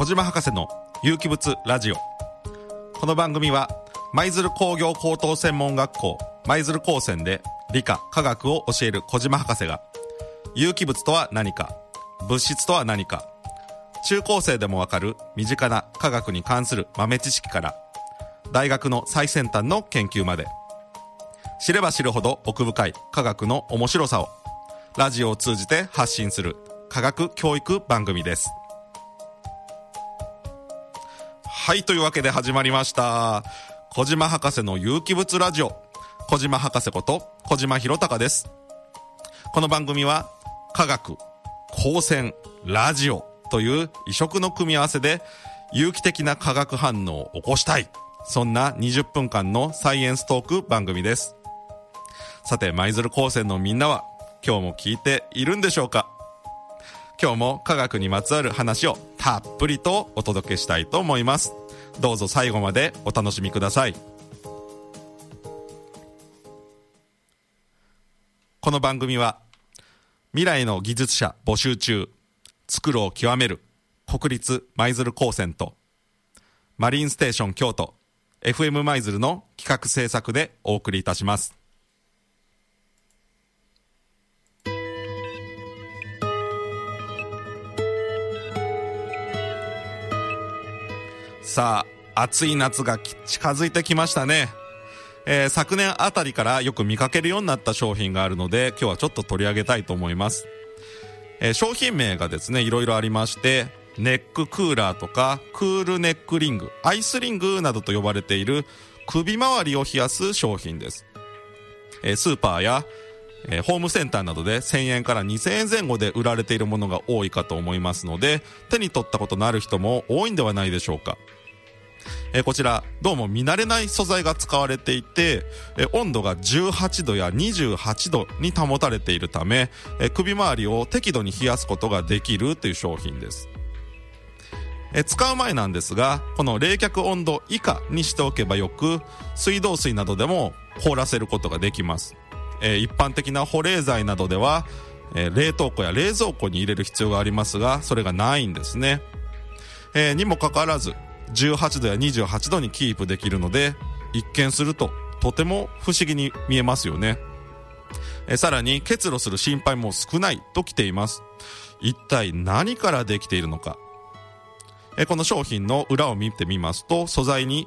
小島博士の有機物ラジオ。この番組は舞鶴工業高等専門学校舞鶴高専で理科科学を教える小島博士が、有機物とは何か、物質とは何か、中高生でもわかる身近な科学に関する豆知識から、大学の最先端の研究まで、知れば知るほど奥深い科学の面白さをラジオを通じて発信する科学教育番組です。はい、というわけで始まりました小島博士の有機物ラジオ。小島博士こと小島博隆です。この番組は科学、光線、ラジオという異色の組み合わせで有機的な化学反応を起こしたい、そんな20分間のサイエンストーク番組です。さて、舞鶴高専のみんなは今日も聞いているんでしょうか。今日も科学にまつわる話をたっぷりとお届けしたいと思います。どうぞ最後までお楽しみください。この番組は未来の技術者募集中、作るを極める国立舞鶴高専とマリンステーション京都 FM 舞鶴の企画制作でお送りいたします。さあ、暑い夏が近づいてきましたね。昨年あたりからよく見かけるようになった商品があるので、今日はちょっと取り上げたいと思います。商品名がですね、いろいろありまして、ネッククーラーとかクールネックリング、アイスリングなどと呼ばれている首周りを冷やす商品です。スーパーやホームセンターなどで1000円から2000円前後で売られているものが多いかと思いますので、手に取ったことのある人も多いんではないでしょうか。こちらどうも見慣れない素材が使われていて、温度が18度や28度に保たれているため、首周りを適度に冷やすことができるという商品です。使う前なんですが、この冷却温度以下にしておけばよく、水道水などでも凍らせることができます。一般的な保冷剤などでは、冷凍庫や冷蔵庫に入れる必要がありますが、それがないんですね。にもかかわらず18度や28度にキープできるので、一見するととても不思議に見えますよね。さらに結露する心配も少ないときています。一体何からできているのか。この商品の裏を見てみますと、素材に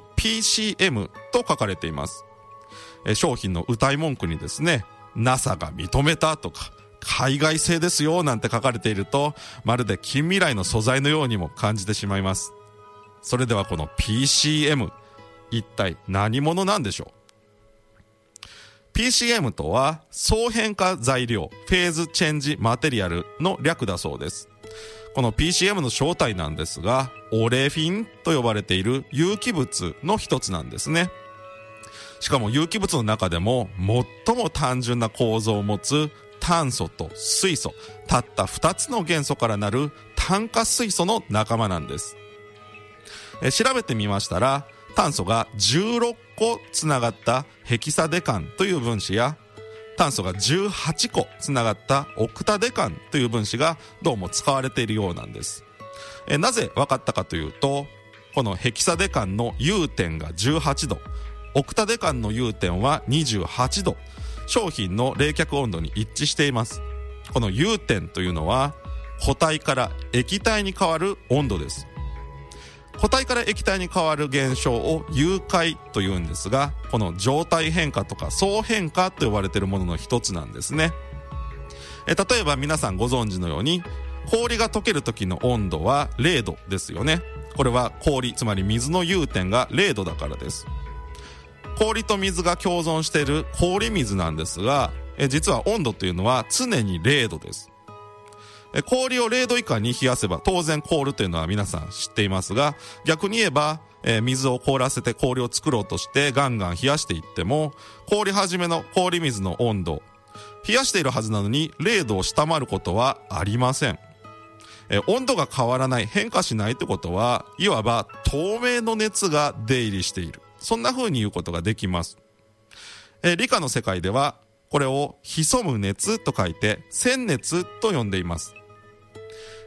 PCM と書かれています。商品の謳い文句にですね、 NASA が認めたとか海外製ですよなんて書かれていると、まるで近未来の素材のようにも感じてしまいます。それではこの PCM、 一体何者なんでしょう。 PCM とは相変化材料フェーズチェンジマテリアルの略だそうです。この PCM の正体なんですが、オレフィンと呼ばれている有機物の一つなんですね。しかも有機物の中でも最も単純な構造を持つ炭素と水素、たった2つの元素からなる炭化水素の仲間なんです。調べてみましたら、炭素が16個つながったヘキサデカンという分子や、炭素が18個つながったオクタデカンという分子がどうも使われているようなんです。なぜ分かったかというと、このヘキサデカンの融点が18度、オクタデカンの融点は28度、商品の冷却温度に一致しています。この融点というのは固体から液体に変わる温度です。固体から液体に変わる現象を融解というんですが、この状態変化とか相変化と呼ばれているものの一つなんですね。例えば皆さんご存知のように、氷が溶ける時の温度は0度ですよね。これは氷、つまり水の融点が0度だからです。氷と水が共存している氷水なんですが、実は温度というのは常に0度です。氷を0度以下に冷やせば当然凍るというのは皆さん知っていますが、逆に言えば、水を凍らせて氷を作ろうとしてガンガン冷やしていっても、凍り始めの氷水の温度、冷やしているはずなのに0度を下回ることはありません。温度が変わらない、変化しないってことは、いわば透明の熱が出入りしている、そんな風に言うことができます。理科の世界ではこれを潜む熱と書いて潜熱と呼んでいます。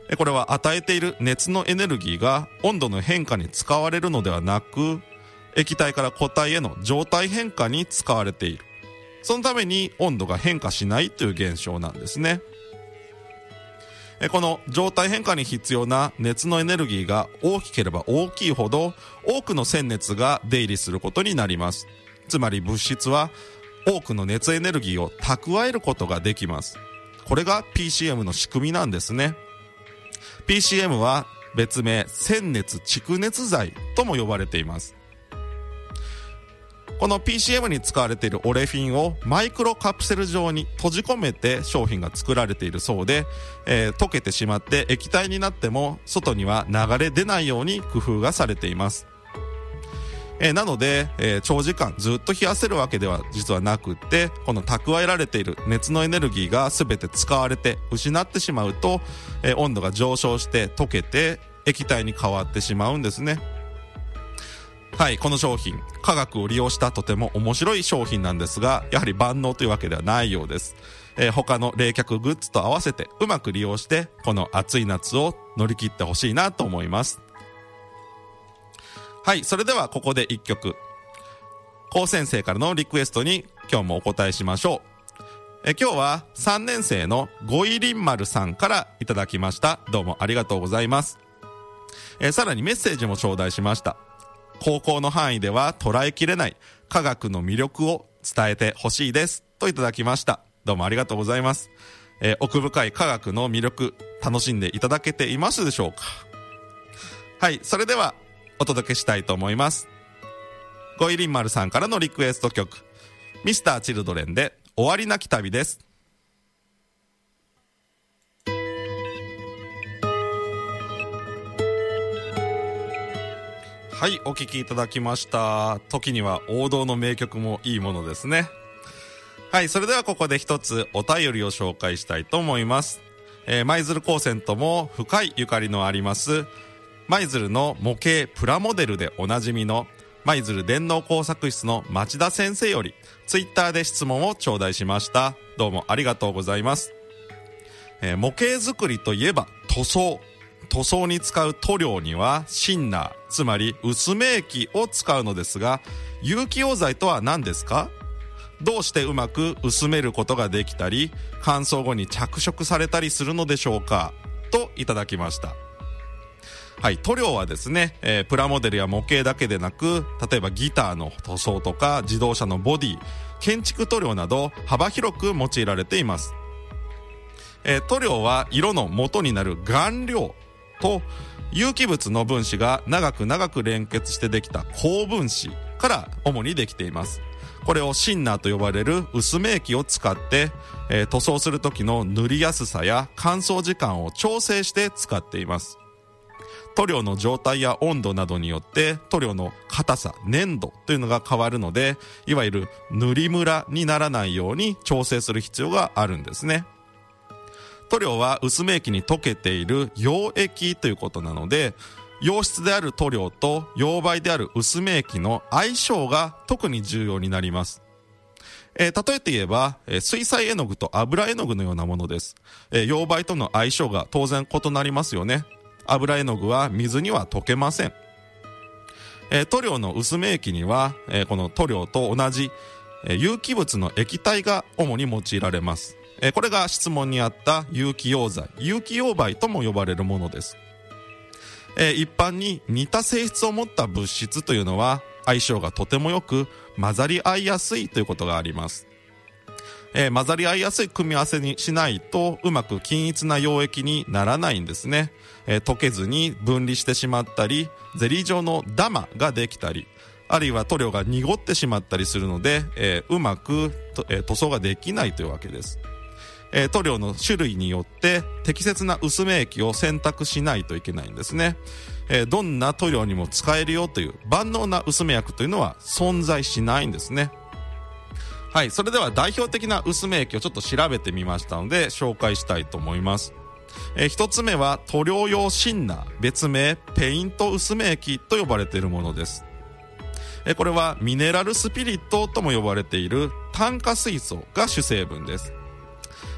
これは与えている熱のエネルギーが温度の変化に使われるのではなく、液体から固体への状態変化に使われている。そのために温度が変化しないという現象なんですね。この状態変化に必要な熱のエネルギーが大きければ大きいほど多くの線熱が出入りすることになります。つまり物質は多くの熱エネルギーを蓄えることができます。これが PCM の仕組みなんですね。PCM は別名線熱蓄熱剤とも呼ばれています。この PCM に使われているオレフィンをマイクロカプセル状に閉じ込めて商品が作られているそうで、溶けてしまって液体になっても外には流れ出ないように工夫がされています。なので、長時間ずっと冷やせるわけでは実はなくって、この蓄えられている熱のエネルギーが全て使われて失ってしまうと、温度が上昇して溶けて液体に変わってしまうんですね。はい、この商品、科学を利用したとても面白い商品なんですが、やはり万能というわけではないようです。他の冷却グッズと合わせてうまく利用して、この暑い夏を乗り切ってほしいなと思います。はい、それではここで一曲。高先生からのリクエストに今日もお答えしましょう。今日は3年生のゴイリンマルさんからいただきました。どうもありがとうございます。さらにメッセージも頂戴しました。高校の範囲では捉えきれない科学の魅力を伝えてほしいですといただきました。どうもありがとうございます。奥深い科学の魅力楽しんでいただけていますでしょうか。はい、それではお届けしたいと思います。ゴイリンマルさんからのリクエスト曲、ミスターチルドレンで終わりなき旅です。はい、お聴きいただきました。時には王道の名曲もいいものですね。はい、それではここで一つお便りを紹介したいと思います。舞鶴高専とも深いゆかりのあります舞鶴の模型プラモデルでおなじみの舞鶴電脳工作室の町田先生よりツイッターで質問を頂戴しました。どうもありがとうございます。模型作りといえば塗装に使う塗料にはシンナー、つまり薄め液を使うのですが、有機溶剤とは何ですか？どうしてうまく薄めることができたり、乾燥後に着色されたりするのでしょうか？といただきました。はい、塗料はですね、プラモデルや模型だけでなく、例えばギターの塗装とか自動車のボディ、建築塗料など幅広く用いられています。塗料は色の元になる顔料と有機物の分子が長く連結してできた高分子から主にできています。これをシンナーと呼ばれる薄め液を使って、塗装する時の塗りやすさや乾燥時間を調整して使っています。塗料の状態や温度などによって塗料の硬さ、粘度というのが変わるので、いわゆる塗りムラにならないように調整する必要があるんですね。塗料は薄め液に溶けている溶液ということなので、溶質である塗料と溶媒である薄め液の相性が特に重要になります。例えて言えば、水彩絵の具と油絵の具のようなものです。溶媒との相性が当然異なりますよね。油絵の具は水には溶けません。塗料の薄め液には、この塗料と同じ、有機物の液体が主に用いられます。これが質問にあった有機溶剤、有機溶媒とも呼ばれるものです。一般に似た性質を持った物質というのは相性がとてもよく混ざり合いやすいということがあります。混ざり合いやすい組み合わせにしないとうまく均一な溶液にならないんですね。溶けずに分離してしまったり、ゼリー状のダマができたり、あるいは塗料が濁ってしまったりするので、うまく塗装ができないというわけです。塗料の種類によって適切な薄め液を選択しないといけないんですね。どんな塗料にも使えるよという万能な薄め薬というのは存在しないんですね。はい、それでは代表的な薄め液をちょっと調べてみましたので紹介したいと思います。一つ目は塗料用シンナー、別名ペイント薄め液と呼ばれているものです。これはミネラルスピリットとも呼ばれている炭化水素が主成分です。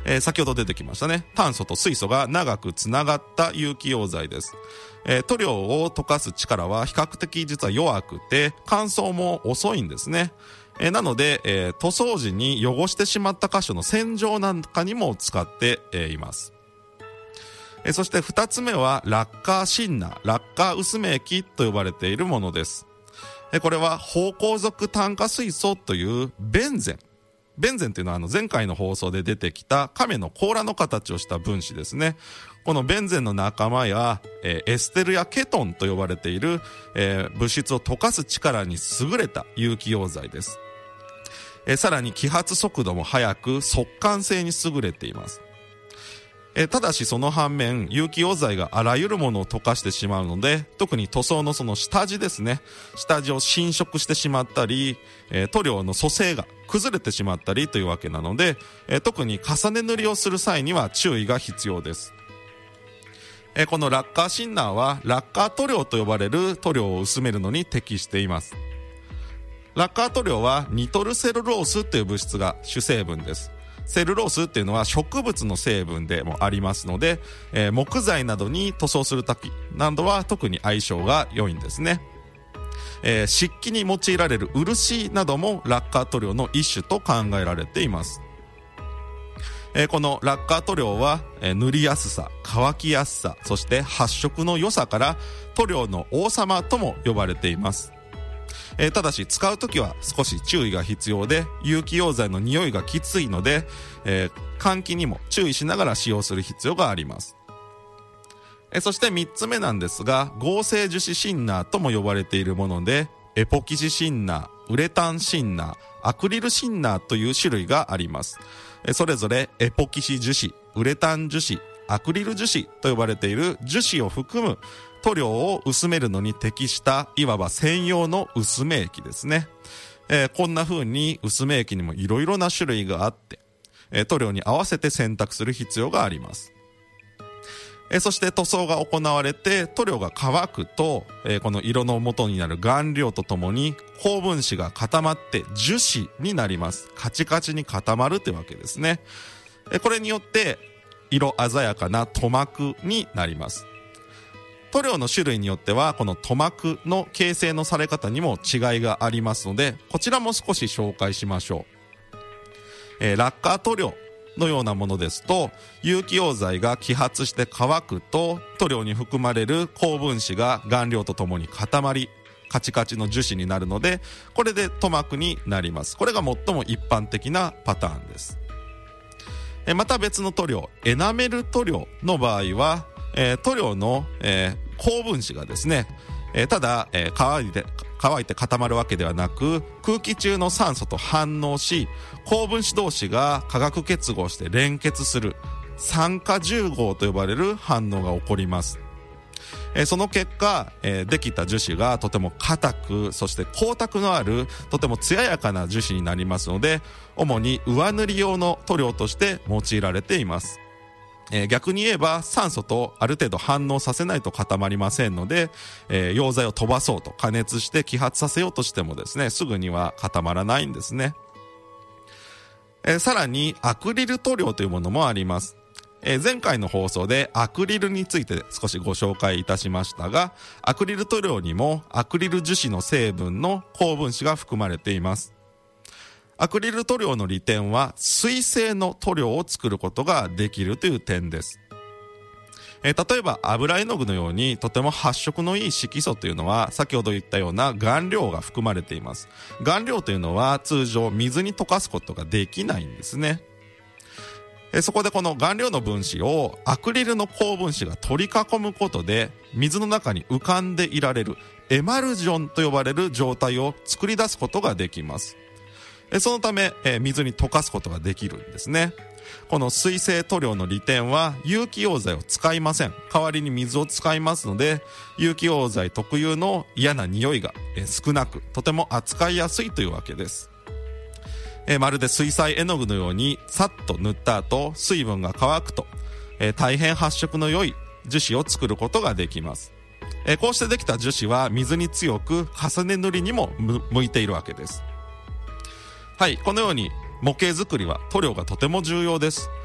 先ほど出てきましたね。炭素と水素が長くつながった有機溶剤です。塗料を溶かす力は比較的実は弱くて、乾燥も遅いんですね。なので、塗装時に汚してしまった箇所の洗浄なんかにも使っています。そして2つ目はラッカーシンナー、ラッカー薄め液と呼ばれているものです。これは芳香属炭化水素というベンゼンというのは前回の放送で出てきた亀の甲羅の形をした分子ですね。このベンゼンの仲間や、エステルやケトンと呼ばれている、物質を溶かす力に優れた有機溶剤です。さらに揮発速度も速く速乾性に優れています。ただしその反面、有機溶剤があらゆるものを溶かしてしまうので、特に塗装のその下地ですね、下地を侵食してしまったり、塗料の組成が崩れてしまったりというわけなので、特に重ね塗りをする際には注意が必要です。このラッカーシンナーはラッカー塗料と呼ばれる塗料を薄めるのに適しています。ラッカー塗料はニトルセルロースという物質が主成分です。セルロースっていうのは植物の成分でもありますので、木材などに塗装するときなどは特に相性が良いんですね。漆器に用いられる漆などもラッカー塗料の一種と考えられています。このラッカー塗料は、塗りやすさ、乾きやすさ、そして発色の良さから塗料の王様とも呼ばれています。ただし使うときは少し注意が必要で、有機溶剤の匂いがきついので、換気にも注意しながら使用する必要があります。そして3つ目なんですが、合成樹脂シンナーとも呼ばれているもので、エポキシシンナー、ウレタンシンナー、アクリルシンナーという種類があります。それぞれエポキシ樹脂、ウレタン樹脂、アクリル樹脂と呼ばれている樹脂を含む塗料を薄めるのに適したいわば専用の薄め液ですね。こんな風に薄め液にもいろいろな種類があって、塗料に合わせて選択する必要があります。そして塗装が行われて塗料が乾くと、この色の元になる顔料とともに高分子が固まって樹脂になります。カチカチに固まるってわけですね。これによって色鮮やかな塗膜になります。塗料の種類によってはこの塗膜の形成のされ方にも違いがありますので、こちらも少し紹介しましょう。ラッカー塗料のようなものですと、有機溶剤が揮発して乾くと塗料に含まれる高分子が顔料とともに固まり、カチカチの樹脂になるので、これで塗膜になります。これが最も一般的なパターンです。また別の塗料、エナメル塗料の場合は、塗料の、高分子がですね、ただ、乾いて固まるわけではなく、空気中の酸素と反応し、高分子同士が化学結合して連結する酸化重合と呼ばれる反応が起こります。その結果、できた樹脂がとても硬く、そして光沢のあるとても艶やかな樹脂になりますので、主に上塗り用の塗料として用いられています。逆に言えば酸素とある程度反応させないと固まりませんので、溶剤を飛ばそうと加熱して揮発させようとしてもですね、すぐには固まらないんですね。さらにアクリル塗料というものもあります。前回の放送でアクリルについて少しご紹介いたしましたが、アクリル塗料にもアクリル樹脂の成分の高分子が含まれています。アクリル塗料の利点は水性の塗料を作ることができるという点です。例えば油絵の具のようにとても発色のいい色素というのは先ほど言ったような顔料が含まれています。顔料というのは通常水に溶かすことができないんですね。そこでこの顔料の分子をアクリルの高分子が取り囲むことで水の中に浮かんでいられるエマルジョンと呼ばれる状態を作り出すことができます。そのため、水に溶かすことができるんですね。この水性塗料の利点は有機溶剤を使いません。代わりに水を使いますので、有機溶剤特有の嫌な匂いが少なく、とても扱いやすいというわけです。まるで水彩絵の具のようにさっと塗った後、水分が乾くと、大変発色の良い樹脂を作ることができます。こうしてできた樹脂は水に強く重ね塗りにも向いているわけです。はい、このように模型作りは塗料がとても重要です。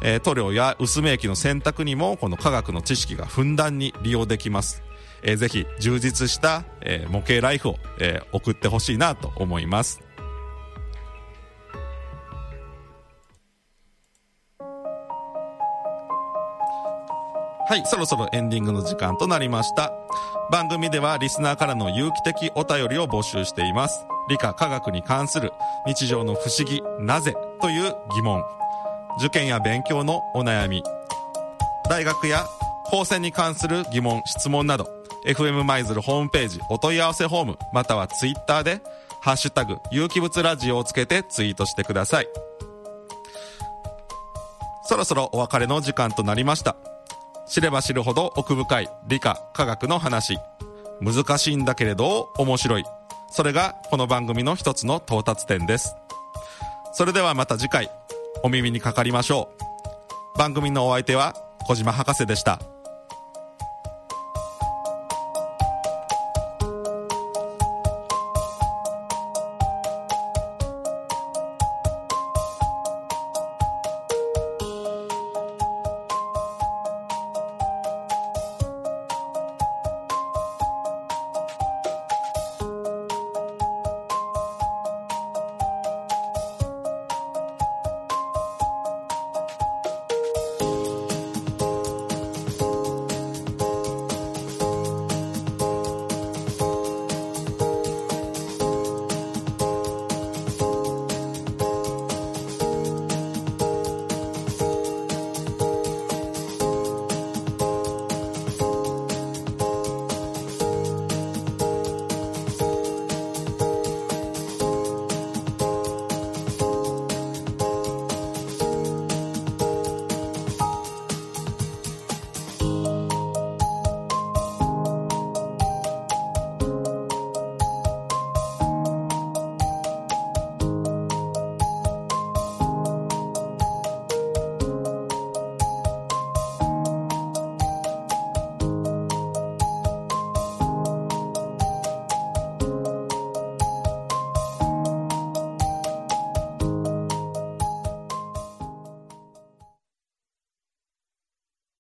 塗料や薄め液の選択にもこの科学の知識がふんだんに利用できます。ぜひ充実した、模型ライフを、送ってほしいなと思います。はい、そろそろエンディングの時間となりました。番組ではリスナーからの有機的お便りを募集しています。理科科学に関する日常の不思議、なぜという疑問、受験や勉強のお悩み、大学や高専に関する疑問・質問など、FM 舞鶴ホームページお問い合わせフォーム、またはツイッターでハッシュタグ有機物ラジオをつけてツイートしてください。そろそろお別れの時間となりました。知れば知るほど奥深い理科科学の話、難しいんだけれど面白い、それがこの番組の一つの到達点です。それではまた次回お耳にかかりましょう。番組のお相手は小島博士でした。